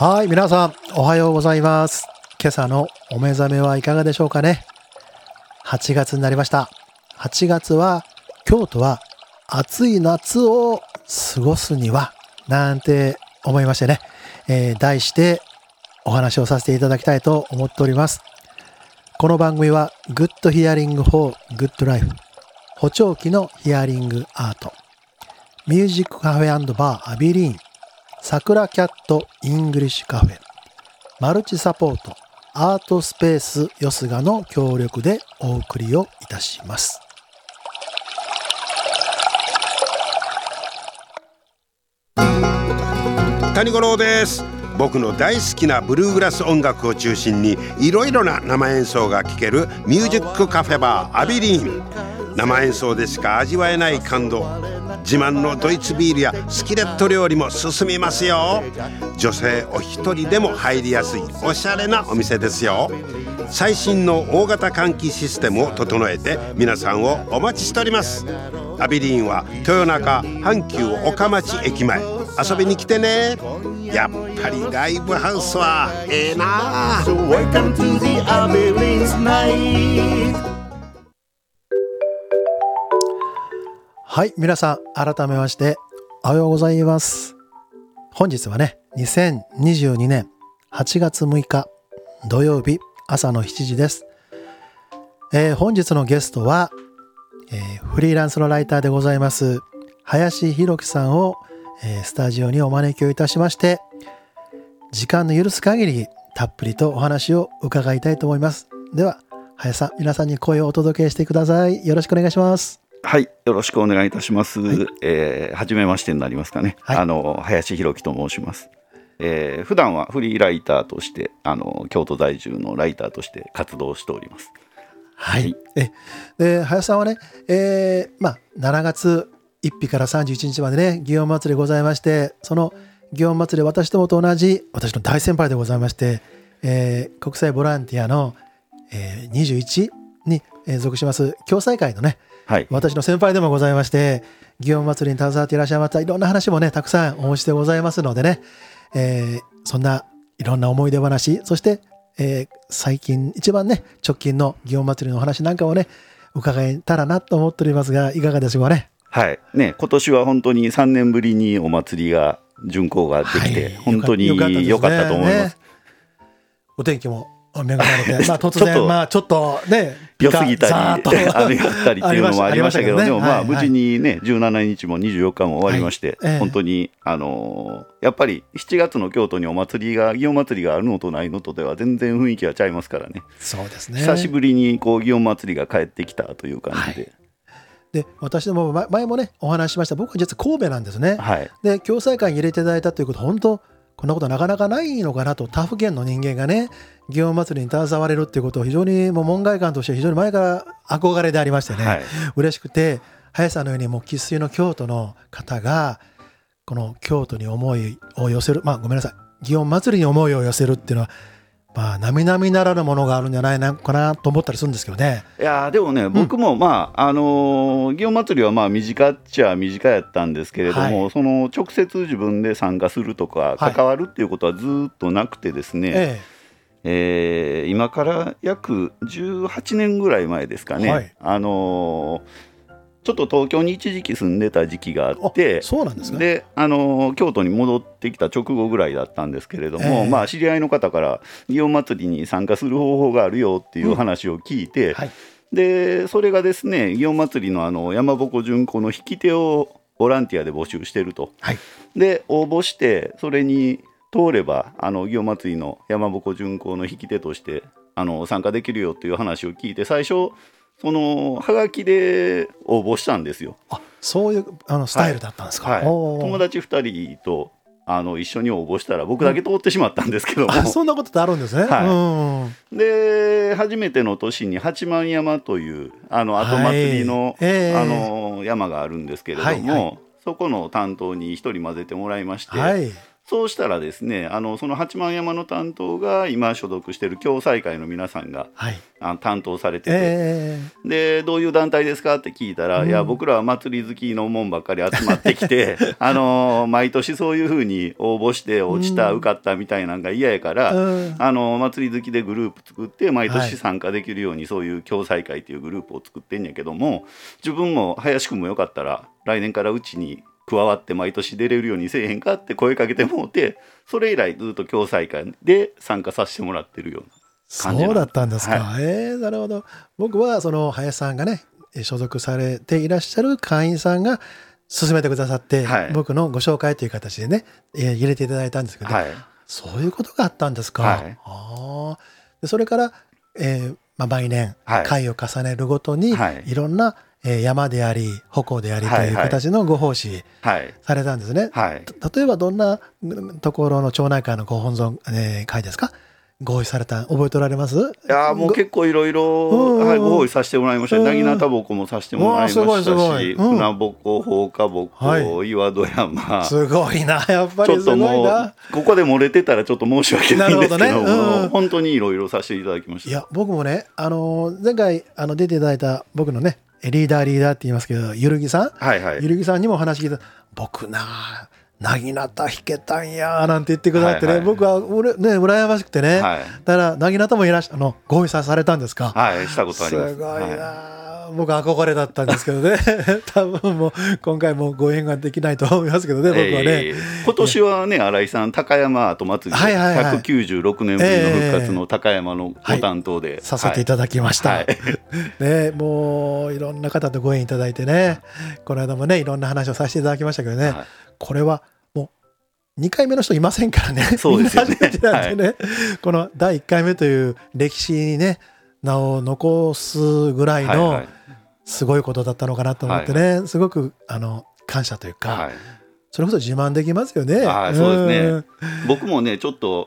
はい、皆さんおはようございます。今朝のお目覚めはいかがでしょうかね。8月になりました。8月は京都は暑い夏を過ごすにはなんて思いましてね、題してお話をさせていただきたいと思っております。この番組は Good Hearing for Good Life、 補聴器のヒアリングアート、ミュージックカフェ&バーアビリーン、桜キャットイングリッシュカフェ、マルチサポートアートスペースよすがの協力でお送りをいたします。 谷五郎です。僕の大好きなブルーグラス音楽を中心にいろいろな生演奏が聴けるミュージックカフェバーアビリーン。生演奏でしか味わえない感動、自慢のドイツビールやスキレット料理も進みますよ。女性お一人でも入りやすいおしゃれなお店ですよ。最新の大型換気システムを整えて皆さんをお待ちしております。アビリーンは豊中阪急岡町駅前、遊びに来てね。やっぱりライブハウスはええな。So welcome to the Abilene Night。 はい、皆さん改めましておはようございます。本日はね、2022年8月6日土曜日朝の7時です。本日のゲストは、フリーランスのライターでございます林弘樹さんを、スタジオにお招きをいたしまして、時間の許す限りたっぷりとお話を伺いたいと思います。では林さん、皆さんに声をお届けしてください。よろしくお願いします。 はい、よろしくお願いいたします。 はい、 初めましてになりますかね。 はい、 林弘樹と申します。普段はフリーライターとして京都在住のライターとして活動しております。 はい、で林さんはね、7月1日から31日までね、祇園祭りございまして、その祇園祭り、私どもと同じ私の大先輩でございまして、国際ボランティアの、21に、属します共済会のね、はい、私の先輩でもございまして、祇園祭りに携わっていらっしゃいました。いろんな話もねたくさんお持ちでございますのでね、そんないろんな思い出話、そして、最近一番ね直近の祇園祭りのお話なんかをね伺えたらなと思っておりますが、いかがでしょうかね。 はいね、今年は本当に3年ぶりにお祭りが巡行ができて、はい、本当に良かったと思います。 お天気も恵まれて、突然ちょっとね良すぎたり雨が降ったりっていうのもありましたけど、でも無事にね17日も24日も終わりまして、本当にやっぱり7月の京都に祇園祭りがあるのとないのとでは全然雰囲気はちゃいますからね。 そうですね、 久しぶりに祇園祭りが帰ってきたという感じで、 で私ども前もねお話ししました。僕は実は神戸なんですね、はい、で共済会に入れていただいたということ、本当こんなことなかなかないのかなと。他府県の人間がね祇園祭りに携われるっていうことを非常にもう門外漢として非常に前から憧れでありましてね、はい、嬉しくて、林さんのようにもう生粋の京都の方がこの京都に思いを寄せる、ごめんなさい、祇園祭りに思いを寄せるっていうのは並々ならぬものがあるんじゃないのかなと思ったりするんですけどね。 いやでもね、僕も祇園祭りは短っちゃ短やったんですけれども、はい、その直接自分で参加するとか関わるっていうことはずっとなくてですね、今から約18年ぐらい前ですかね、はい、ちょっと東京に一時期住んでた時期があって、 そうなんですね。 で京都に戻ってきた直後ぐらいだったんですけれども、知り合いの方から祇園祭りに参加する方法があるよっていう話を聞いて、はい、でそれがですね、祇園祭りの山鉾巡行の引き手をボランティアで募集してると、はい、で応募してそれに通れば祇園祭りの山鉾巡行の引き手として参加できるよっていう話を聞いて、最初そのハガキで応募したんですよ。 そういうスタイルだったんですか。 はいはい、友達2人と一緒に応募したら僕だけ通ってしまったんですけども、 そんなことってあるんですね。はい、 で初めての年に八幡山という後祭りの、山があるんですけれども、そこの担当に1人混ぜてもらいまして、 そうしたらですね、その八幡山の担当が今所属している共済会の皆さんが、 はい、 担当されてて、でどういう団体ですかって聞いたら、いや僕らは祭り好きのもんばっかり集まってきて毎年そういうふうに応募して落ちた、受かったみたいなのが嫌やから、祭り好きでグループ作って毎年参加できるように、そういう共済会っていうグループを作ってんやけども、自分も林くんもよかったら来年からうちに加わって毎年出れるようにせえへんかって声かけてもうて、それ以来ずっと共済会で参加させてもらってるような感じなんです。 そうだったんですか、 はなるほど。僕はその林さんがね所属されていらっしゃる会員さんが勧めてくださって、 はい、 僕のご紹介という形でね入れていただいたんですけど、そういうことがあったんですか。でそれから、毎年会を重ねるごとに、いろんな山であり鉾でありという形のご奉仕されたんですね。例えばどんなところの町内会のご本尊、会ですか？ご奉仕された覚えておられます？いやもう結構いろいろご奉仕させてもらいました。なぎなたぼこもさせてもらいましたし、船ぼこ、放火ぼこ、岩戸山、 すごいな、やっぱりすごいな。ちょっともうここで漏れてたらちょっと申し訳ないんですけども、本当にいろいろさせていただきました。 いや僕もね、前回出ていただいた僕のねリーダーって言いますけど、ゆるぎさん、ゆるぎさんにもお話聞いた。僕なぎなた弾けたんやなんて言ってくださってね、僕は羨ましくてね、だからなぎなたもご奉仕されたんですか？ したことあります。 すごいな、僕憧れだったんですけどね多分もう今回もご縁ができないと思いますけどね、僕はね。 今年はね、新井さん高山後祭りで196年ぶりの復活の高山のご担当で、 させていただきました、もういろんな方とご縁いただいてね、この間もねいろんな話をさせていただきましたけどね、これはもう2回目の人いませんからね。 そうですよね。 みんな初めてなんでね、この第1回目という歴史にね名を残すぐらいのすごいことだったのかなと思ってね、すごく感謝というか、それこそ自慢できますよね。 そうですね。僕もねちょっと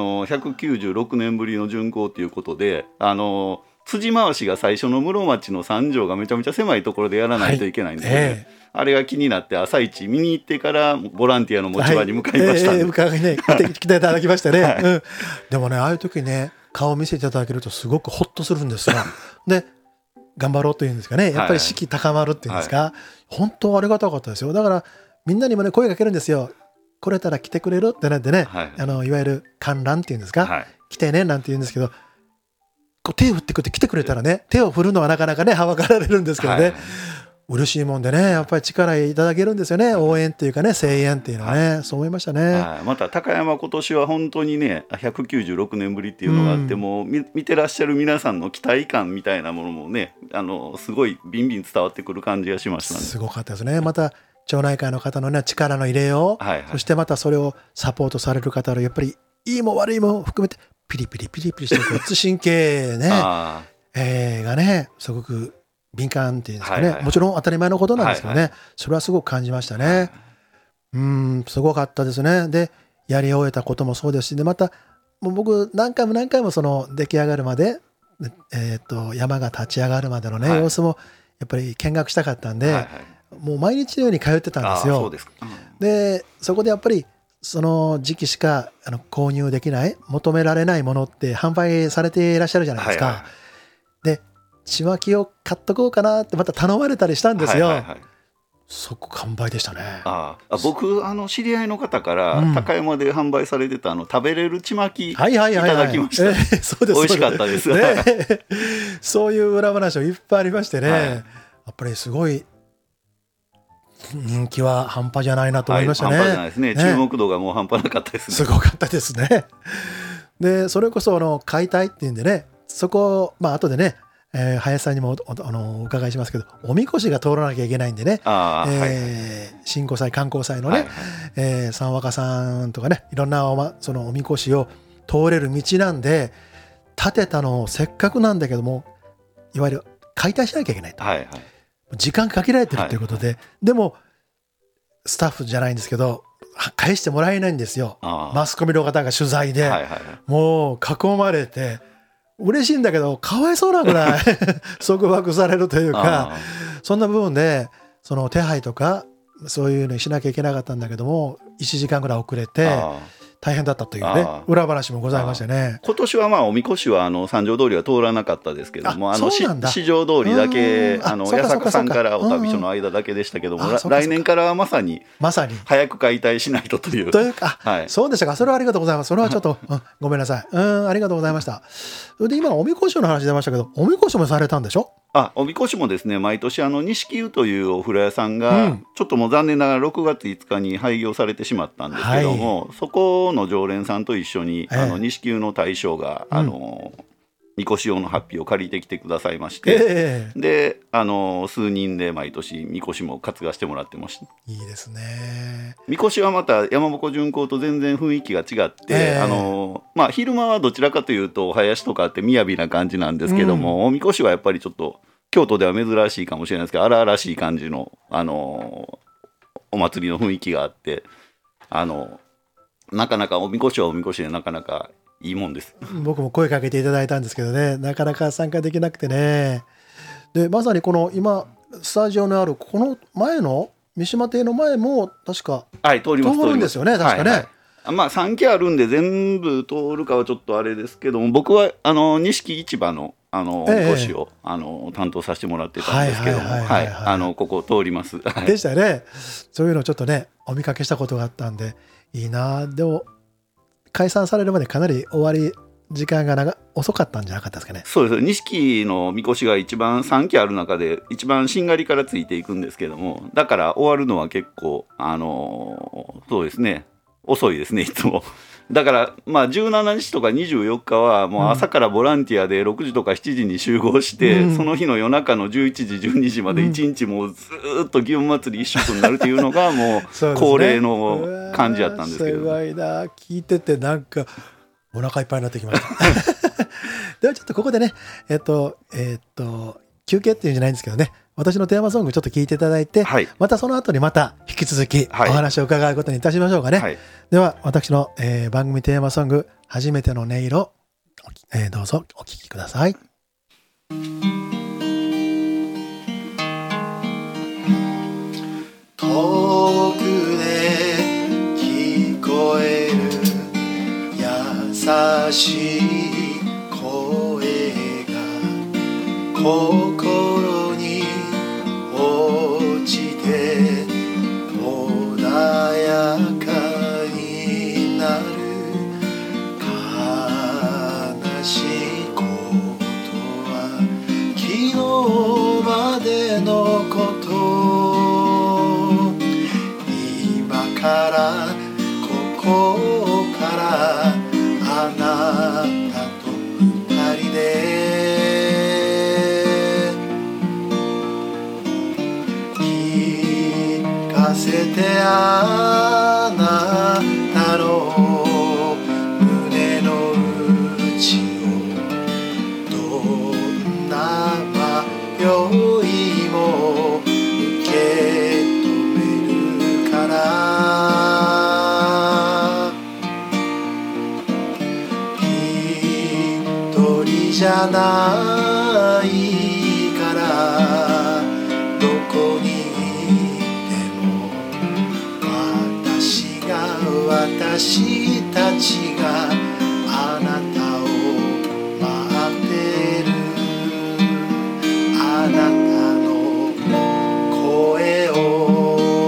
196年ぶりの巡行ということで、辻回しが最初の室町の三条がめちゃめちゃ狭いところでやらないといけないんで、あれが気になって朝一見に行ってからボランティアの持ち場に向かいました。 来ていただきましたね。でもね、ああいう時ね顔を見せていただけるとすごくホッとするんですよ。で頑張ろうというんですかね、やっぱり士気高まるっていうんですか、本当ありがたかったですよ。だからみんなにもね声かけるんですよ。来れたら来てくれるってなってね、いわゆる観覧っていうんですか、来てねなんて言うんですけど、手を振ってくれて来てくれたらね、手を振るのはなかなかねはばかられるんですけどね、嬉しいもんでね、やっぱり力いただけるんですよね。応援っていうかね、声援っていうのはね、そう思いましたね。 また高山今年は本当にね196年ぶりっていうのがあって、もう見てらっしゃる皆さんの期待感みたいなものもねすごいビンビン伝わってくる感じがしましたね。 すごかったですね。また町内会の方のね力の入れよう、そしてまたそれをサポートされる方のやっぱりいいも悪いも含めてピリピリしてこっち神経ねがねすごく敏感っていうんですかね、もちろん当たり前のことなんですけどね、それはすごく感じましたね。すごかったですね。でやり終えたこともそうですし、でまたもう僕何回もその出来上がるまで、山が立ち上がるまでのね、様子もやっぱり見学したかったんで、もう毎日のように通ってたんですよ。 そうですか。 でそこでやっぱりその時期しか購入できない、求められないものって販売されていらっしゃるじゃないですか。でちまきを買っとこうかなってまた頼まれたりしたんですよ。そこ完売でしたね。 僕知り合いの方から高山で販売されてた食べれるちまきいただきました。美味しかったです、 そういう裏話もいっぱいありましてね、やっぱりすごい人気は半端じゃないなと思いましたね。 半端じゃないですね。注目度がもう半端なかったですね。 すごかったですね。でそれこそ解体っていうんでね、そこ後でね林さんにもお伺いしますけど、おみこしが通らなきゃいけないんでね、新古祭観光祭のね、三若さんとかね、いろんなそのおみこしを通れる道なんで、建てたのをせっかくなんだけどもいわゆる解体しなきゃいけないと、時間かけられてるということで、でもスタッフじゃないんですけど返してもらえないんですよ。マスコミの方が取材で、もう囲まれて嬉しいんだけどかわいそうなぐらい束縛されるというか、そんな部分でその手配とかそういうのにしなきゃいけなかったんだけども、 1時間ぐらい遅れて大変だったというね裏話もございましてね。 今年はおみこしは三条通りは通らなかったですけども、四条通りだけ八坂さんからお旅所の間だけでしたけども、来年からはまさに早く解体しないとというか、そうでしたか。それはありがとうございます。それはちょっと、ごめんなさい。ありがとうございました。で今おみこしの話出ましたけど、おみこしもされたんでしょ？ おみこしもですね、毎年錦湯というお風呂屋さんが、ちょっともう残念ながら6月5日に廃業されてしまったんですけども、そこの常連さんと一緒に錦湯の大将がみこし用のハッピーを借りてきてくださいまして、で数人で毎年みこしも担がしてもらってました。 いいですね。 みこしはまた山鉾巡行と全然雰囲気が違って、昼間はどちらかというとお囃子とかって雅な感じなんですけども、おみこしはやっぱりちょっと京都では珍しいかもしれないですけど、荒々しい感じの、お祭りの雰囲気があって、なかなかおみこしはおみこしでなかなかいいもんです。 僕も声かけていただいたんですけどね、なかなか参加できなくてね。でまさにこの今スタジオのあるこの前の三島邸の前も確か通ります。 通るんですよね、確かね。 3基あるんで全部通るかはちょっとあれですけども、僕は錦市場のおみこしを担当させてもらってたんですけども、ここ通ります。 でしたね。そういうのをちょっとねお見かけしたことがあったんでいいな。でも解散されるまでかなり終わり時間が遅かったんじゃなかったですかね。 そうです。錦のみこしが一番3基ある中で一番しんがりからついていくんですけども、だから終わるのは結構そうですね、遅いですねいつも。だから17日とか24日はもう朝からボランティアで6時とか7時に集合して、その日の夜中の11時12時まで1日もうずっと祇園祭り一色になるというのがもう恒例の感じやったんですけど、 すごいな。聞いててなんかお腹いっぱいになってきましたではちょっとここでね休憩っていうんじゃないんですけどね、私のテーマソングちょっと聞いていただいて、またその後にまた引き続きお話を伺うことにいたしましょうかね。では私の、番組テーマソング初めての音色、どうぞお聴きください。遠くで聞こえる優しい声が心に落ちて穏やかになる。悲しいことは昨日までのこと、今からここからあなたと二人で聞かせてあなたの胸の内を、どんな迷いも受け止めるから。一人じゃないからどこに私たちがあなたを待ってる。あなたの声を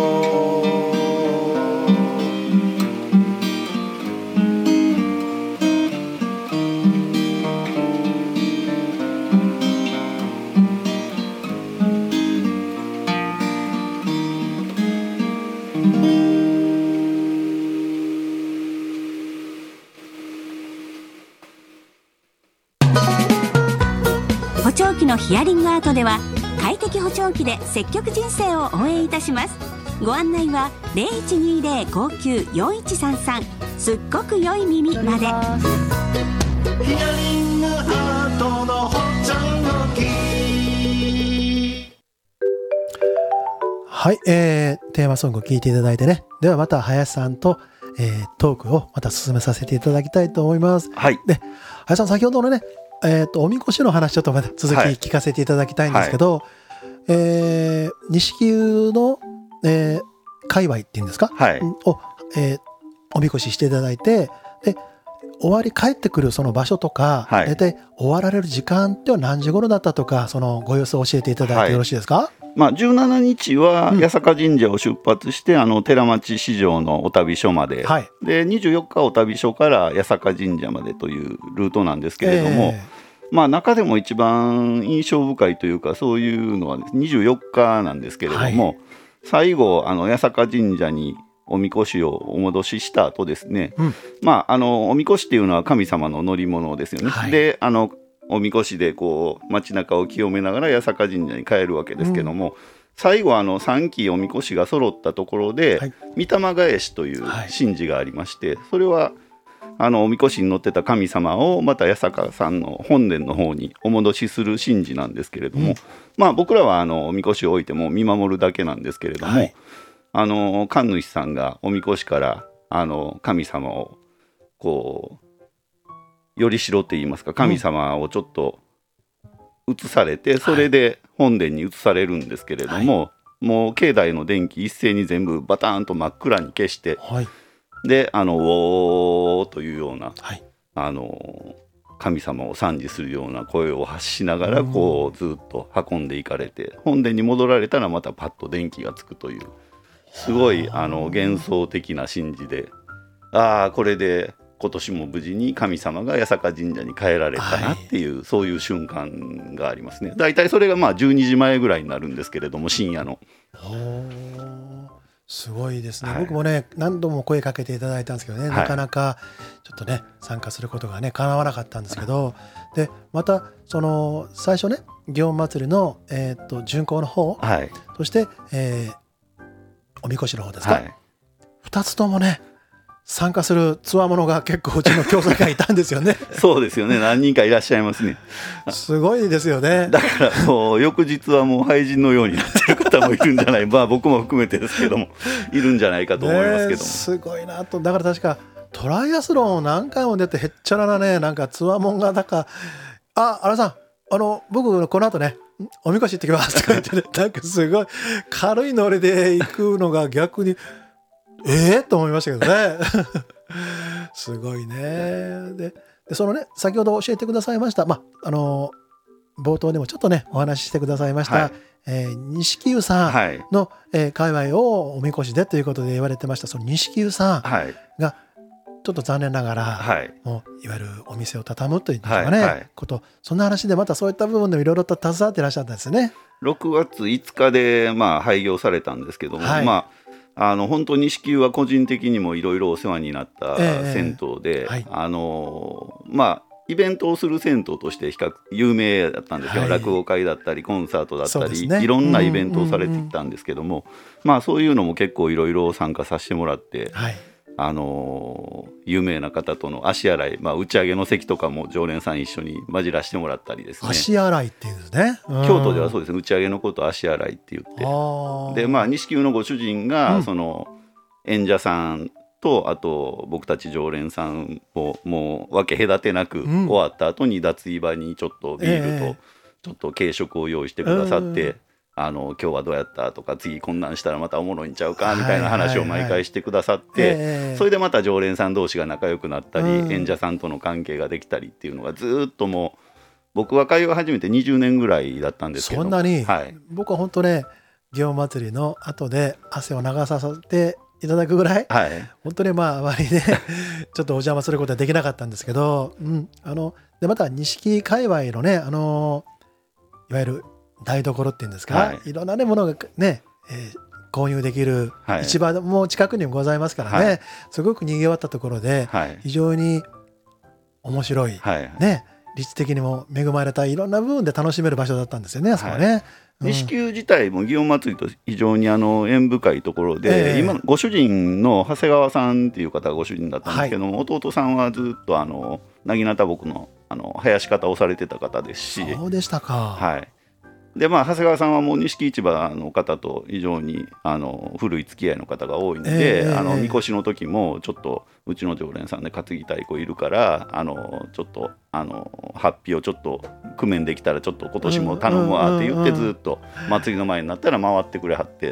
補聴器のヒアリングアートでは快適補聴器で積極人生を応援いたします。ご案内は 0120-594133 すっごく良い耳まで。ヒアリングアートの補聴器。 はい、テーマソングを聴いていただいてね、ではまた林さんと、トークをまた進めさせていただきたいと思います。で林さん、先ほどのねおみこしの話ちょっとまた続き聞かせていただきたいんですけど、錦湯の、界隈っていうんですか、をおみこししていただいて、で終わり帰ってくるその場所とか、 はい、 大体終わられる時間っては何時頃だったとか、そのご様子を教えていただいてよろしいですか？ 17日は八坂神社を出発して、寺町市場のお旅所まで、で24日お旅所から八坂神社までというルートなんですけれども、中でも一番印象深いというかそういうのは、24日なんですけれども、最後八坂神社におみこしをお戻しした後ですね、おみこしっていうのは神様の乗り物ですよね、でおみこしでこう街中を清めながら八坂神社に帰るわけですけども、最後3基おみこしが揃ったところで、御霊返しという神事がありまして、それはおみこしに乗ってた神様をまた八坂さんの本殿の方にお戻しする神事なんですけれども、僕らはおみこしを置いても見守るだけなんですけれども、神主さんがおみこしから神様をこうよりしろって言いますか、神様をちょっと移されて、それで本殿に移されるんですけれども、もう境内の電気一斉に全部バターンと真っ暗に消して、でウォーというような、神様を賛辞するような声を発しながらこうずっと運んでいかれて、本殿に戻られたらまたパッと電気がつくという、すごい幻想的な神事で、これで今年も無事に神様が八坂神社に帰られたなっていう、そういう瞬間がありますね。だいたいそれが12時前ぐらいになるんですけれども、深夜の。 すごいですね、僕もね何度も声かけていただいたんですけどね、なかなかちょっとね参加することがね叶わなかったんですけど、でまたその最初ね祇園祭の、巡行の方、そして、おみこしの方ですか、2つともね参加するつわものが結構うちの教祖がいたんですよね。 そうですよね、何人かいらっしゃいますね。 すごいですよね。 だからもう翌日はもう廃人のようになってる方もいるんじゃない僕も含めてですけどもいるんじゃないかと思いますけども、 すごいなと。だから確かトライアスロンを何回も出てへっちゃらなね、なんかつわもんが荒さん僕この後ねおみこし行ってきますとか言ってね、なんかすごい軽いノリで行くのが逆にと思いましたけどね。すごいね。でそのね先ほど教えてくださいました、冒頭でもちょっとねお話ししてくださいました、錦湯さんの、界隈をおみこしでということで言われてました。その錦湯さんがちょっと残念ながら、もういわゆるお店を畳むというんですかね、そんな話でまたそういった部分でもいろいろと携わっていらっしゃったんですね。 6月5日で廃業されたんですけども、本当に錦湯は個人的にもいろいろお世話になった銭湯で、イベントをする銭湯として比較有名だったんですよ、落語会だったりコンサートだったり、いろんなイベントをされてきたんですけども、そういうのも結構いろいろ参加させてもらって、有名な方との足洗い、打ち上げの席とかも常連さん一緒に混じらせてもらったりですね。 足洗いっていうんですね、 京都ではそうですね、打ち上げのことを足洗いって言って、で錦湯のご主人が、その演者さんとあと僕たち常連さんをもう分け隔てなく、終わった後に脱衣場にちょっとビールとちょっと軽食を用意してくださって、今日はどうやったとか、次こんなんしたらまたおもろいんちゃうかみたいな話を毎回してくださって、それでまた常連さん同士が仲良くなったり、演者さんとの関係ができたりっていうのがずっともう僕は会話始めて20年ぐらいだったんですけど、 そんなに、僕は本当ね祇園祭りの後で汗を流させていただくぐらい、本当にあまりねちょっとお邪魔することはできなかったんですけど、でまた錦界隈のねいわゆる台所っていうんですか、いろんなものがね、購入できる市場も近くにもございますからね、すごくにぎわったところで、非常に面白い、立地的にも恵まれたいろんな部分で楽しめる場所だったんですよね、あそこはね。 錦湯自体も祇園祭と非常に縁深いところで、今ご主人の長谷川さんっていう方がご主人だったんですけども、弟さんはずっと薙刀木の生やし方をされてた方ですし。 そうでしたか。 で長谷川さんはもう錦市場の方と非常に古い付き合いの方が多いので、みこしの時もちょっとうちの常連さんで担ぎたい子いるからちょっとハッピーをちょっと工面できたらちょっと今年も頼むわって言って、ずっと祭りの前になったら回ってくれはって、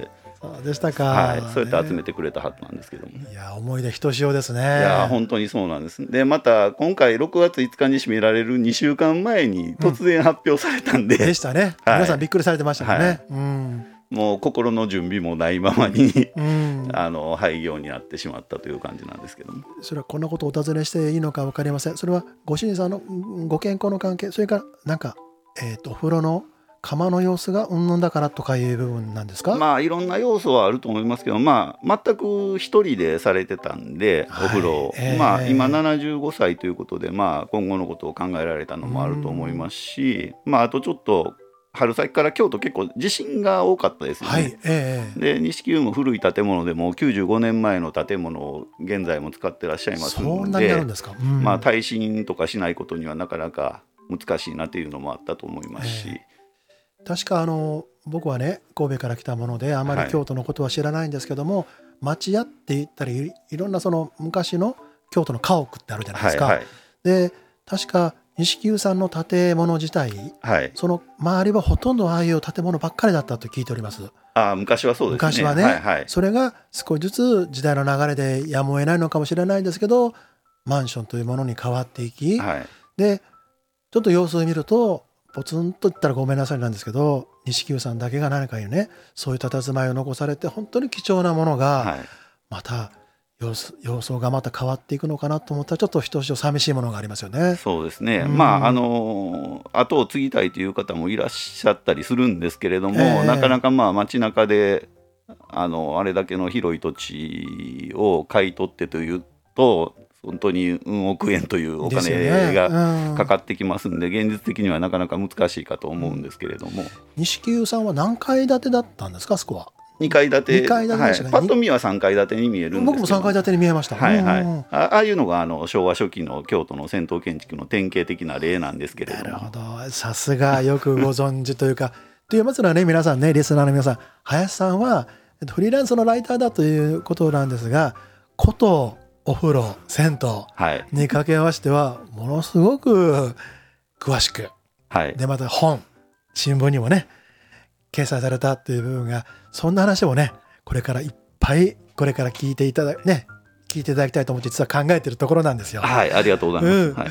そうでしたか、 はい、そうやって集めてくれたはずなんですけども、 いや思い出ひとしおですね。いや本当にそうなんです。でまた今回6月5日に締められる2週間前に突然発表されたんで、 でしたね、 はい、 皆さんびっくりされてましたもんね、 もう心の準備もないままに廃業になってしまったという感じなんですけども、 それはこんなことをお尋ねしていいのか分かりません。それはご主人さんのご健康の関係、それからなんか、お風呂の釜の様子がうんぬんだからとかいう部分なんですか。 まあいろんな要素はあると思いますけど、まあ全く一人でされてたんで、お風呂、まあ今75歳ということで、まあ今後のことを考えられたのもあると思いますし、まああとちょっと春先から京都結構地震が多かったですよね、で錦湯も古い建物でも95年前の建物を現在も使ってらっしゃいますので、 そんなになるんですか、 まあ耐震とかしないことにはなかなか難しいなというのもあったと思いますし、 確か僕はね神戸から来たものであまり京都のことは知らないんですけども、町屋って言ったりいろんなその昔の京都の家屋ってあるじゃないですか、で確か錦湯さんの建物自体、その周りはほとんどああいう建物ばっかりだったと聞いております。 昔はそうですね。 昔はね、それが少しずつ時代の流れでやむを得ないのかもしれないんですけど、マンションというものに変わっていき、でちょっと様子を見るとポツンと言ったらごめんなさいなんですけど、錦湯さんだけが何かにねそういう佇まいを残されて、本当に貴重なものがまた様相がまた変わっていくのかなと思ったら、ちょっとひとしお寂しいものがありますよね。 そうですね、まあ後を継ぎたいという方もいらっしゃったりするんですけれども、なかなかまあ街中であれだけの広い土地を買い取ってというと本当に運億円というお金がかかってきますんで、現実的にはなかなか難しいかと思うんですけれども、 錦湯さんは何階建てだったんですか、あそこは。 2階建て、パッと見は3階建てに見えるんですけど、 僕も3階建てに見えました。 ああいうのが昭和初期の京都の銭湯建築の典型的な例なんですけれども。 なるほど、さすがよくご存知というかというまずはね、皆さんね、リスナーの皆さん、林さんはフリーランスのライターだということなんですが、ことお風呂銭湯に掛け合わせてはものすごく詳しく、でまた本新聞にもね掲載されたっていう部分が、そんな話もねこれからいっぱいこれから聞いていただきたいと思って実は考えているところなんですよ。 ありがとうございます、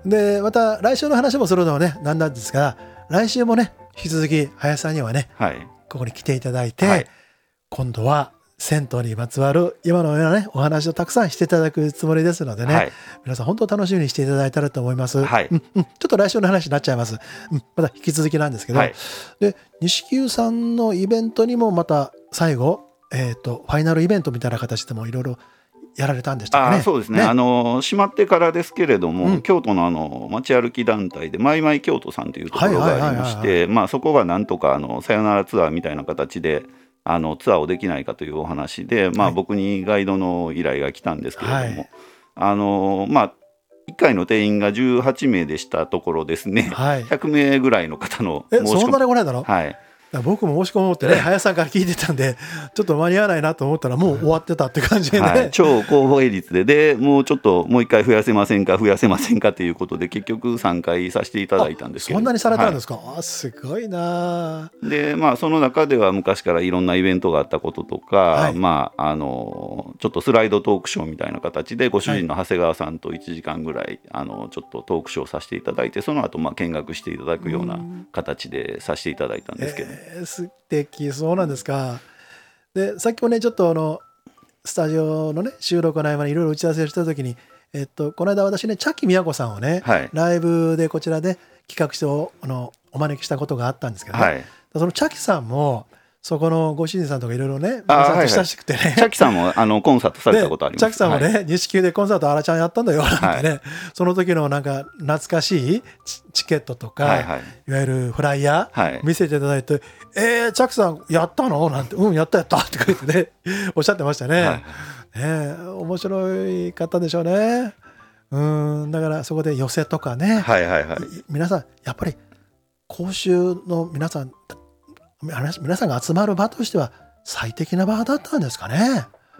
でまた来週の話もするのはねなんなんですが、来週もね引き続き林さんにはね、ここに来ていただいて、今度は銭湯にまつわる今のようなねお話をたくさんしていただくつもりですのでね、皆さん本当楽しみにしていただいたらと思います、ちょっと来週の話になっちゃいます、また引き続きなんですけど、で錦湯さんのイベントにもまた最後、ファイナルイベントみたいな形でもいろいろやられたんでしたかね。 そうですね、閉まってからですけれども、京都の街歩き団体でマイマイ京都さんというところがありまして、そこがなんとかさよならツアーみたいな形でツアーをできないかというお話で、僕にガイドの依頼が来たんですけれども、1回の定員が18名でしたところですね、100名ぐらいの方の申し込み。 そんなに来ないだろ。僕も申し込もうってね林さんから聞いてたんでちょっと間に合わないなと思ったらもう終わってたって感じでね、 超高倍率でもうちょっともう一回増やせませんかということで結局3回させていただいたんですけど。 そんなにされたんですか、すごいな。 でその中では昔からいろんなイベントがあったこととか、ちょっとスライドトークショーみたいな形でご主人の長谷川さんと1時間ぐらいちょっとトークショーさせていただいて、その後見学していただくような形でさせていただいたんですけど、 素敵。そうなんですか。でさっきもねちょっとスタジオのね収録の合間にいろいろ打ち合わせをした時に、この間私ね茶木宮子さんをね、ライブでこちらで企画してお招きしたことがあったんですけどね、その茶木さんもそこのご主人さんとかいろいろね親しくてね、 茶木さんもコンサートされたことあります。 茶木さんもね錦湯でコンサートあらちゃんやったんだよなんてね、その時のなんか懐かしいチケットとか、いわゆるフライヤー見せていただいて、茶木さんやったのなんて、やったって言ってねおっしゃってましたね。面白い方でしょうね。だからそこで寄席とかね、皆さんやっぱり講習の皆さんが集まる場としては最適な場だったんですかね。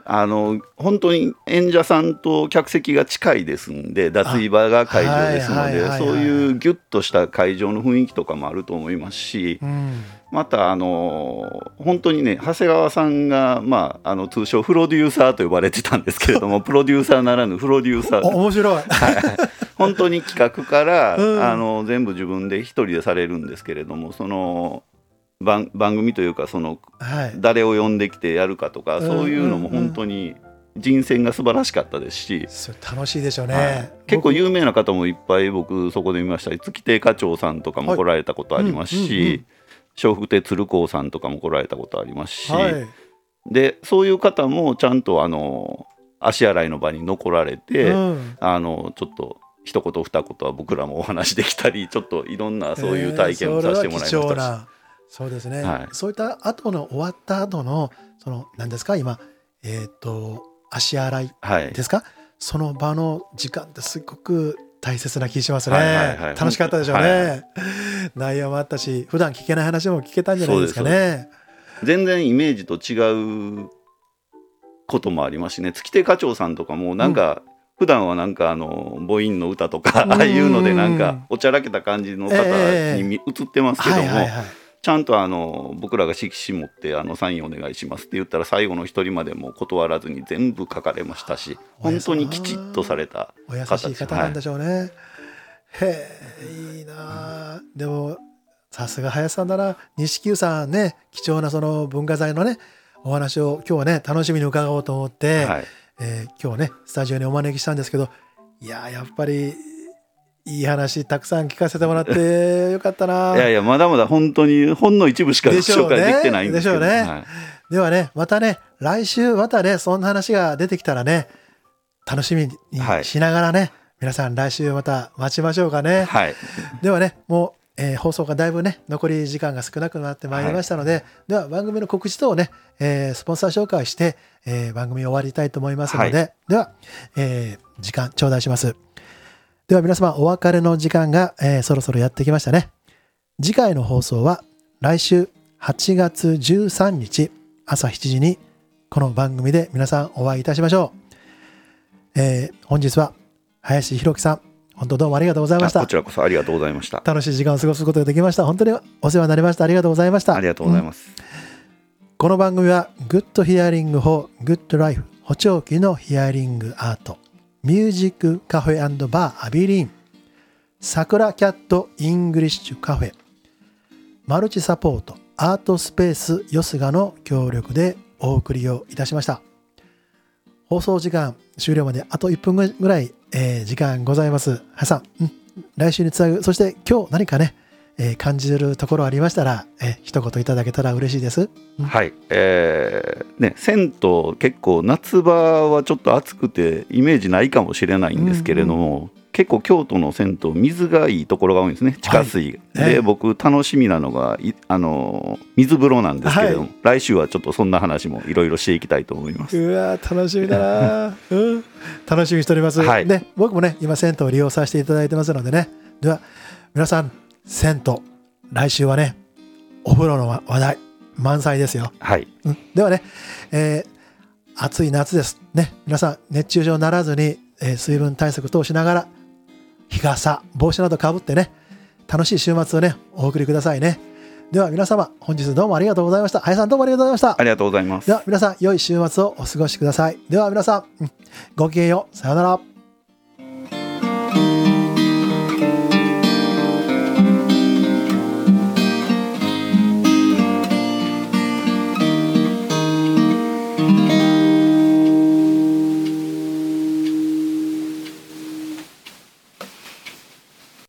本当に演者さんと客席が近いですんで、脱衣場が会場ですので、そういうギュッとした会場の雰囲気とかもあると思いますし、また本当にね、長谷川さんが、通称プロデューサーと呼ばれてたんですけれどもプロデューサーならぬプロデューサー面白い、はい、 本当に企画から、全部自分で一人でされるんですけれども、その番組というか誰を呼んできてやるかとか、そういうのも本当に人選が素晴らしかったですし、 楽しいでしょうね、 結構有名な方もいっぱい僕そこで見ましたり、月亭課長さんとかも来られたことありますし、笑福亭鶴光さんとかも来られたことありますし、でそういう方もちゃんと足洗いの場に残られて、ちょっと一言二言は僕らもお話できたり、ちょっといろんなそういう体験をさせてもらいましたし、 そうですね、そういった終わった後の何ですか今足洗いですか、その場の時間ってすごく大切な気しますね、楽しかったでしょうね、内容もあったし、普段聞けない話も聞けたんじゃないですかね。 全然イメージと違うこともありますしね。月亭課長さんとかもなんか、普段はなんか母音の歌とかああいうのでなんかおちゃらけた感じの方に映ってますけども、ちゃんと僕らが色紙持ってサインお願いしますって言ったら、最後の一人までも断らずに全部書かれましたし、本当にきちっとされたお優しい方なんでしょうね、へえ、いいな、でもさすが林さんだな。西九さんね、貴重なその文化財のねお話を今日はね楽しみに伺おうと思って、今日ねスタジオにお招きしたんですけど、やっぱりいい話たくさん聞かせてもらってよかったな。 いやまだまだ本当にほんの一部しか紹介できてないんですけど、 ではね、またね来週またねそんな話が出てきたらね、楽しみにしながらね、皆さん来週また待ちましょうかね、ではね、もう、放送がだいぶね残り時間が少なくなってまいりましたので、では番組の告知等をね、スポンサー紹介して、番組を終わりたいと思いますので、では、時間頂戴します。では皆様、お別れの時間が、そろそろやってきましたね。次回の放送は来週8月13日朝7時にこの番組で皆さんお会いいたしましょう。本日は林弘樹さん、本当どうもありがとうございました。 こちらこそありがとうございました。 楽しい時間を過ごすことができました。本当にお世話になりました。ありがとうございました。 ありがとうございます。 この番組はグッドヒアリングfor Good Life、補聴器のヒアリングアート、ミュージックカフェ&バーアビリン、桜キャットイングリッシュカフェ、マルチサポートアートスペースよすがの協力でお送りをいたしました。放送時間終了まであと1分ぐらい、時間ございます。林さん、来週につなぐ、そして今日何かね、感じるところありましたら、一言いただけたら嬉しいです。 はい、銭湯結構夏場はちょっと暑くてイメージないかもしれないんですけれども、結構京都の銭湯水がいいところが多いんですね、地下水、で僕楽しみなのが水風呂なんですけれども、来週はちょっとそんな話もいろいろしていきたいと思います。 うわ楽しみだな、楽しみにしております、で僕もね今銭湯を利用させていただいてますのでね、では皆さん銭湯来週はねお風呂の話題満載ですよ。ではね、暑い夏ですね、皆さん熱中症にならずに、水分対策等しながら日傘帽子などかぶってね楽しい週末をねお送りくださいね。では皆様本日どうもありがとうございました。林さんどうもありがとうございました。 ありがとうございます。 では皆さん良い週末をお過ごしください。では皆さん、ごきげんよう、さようなら。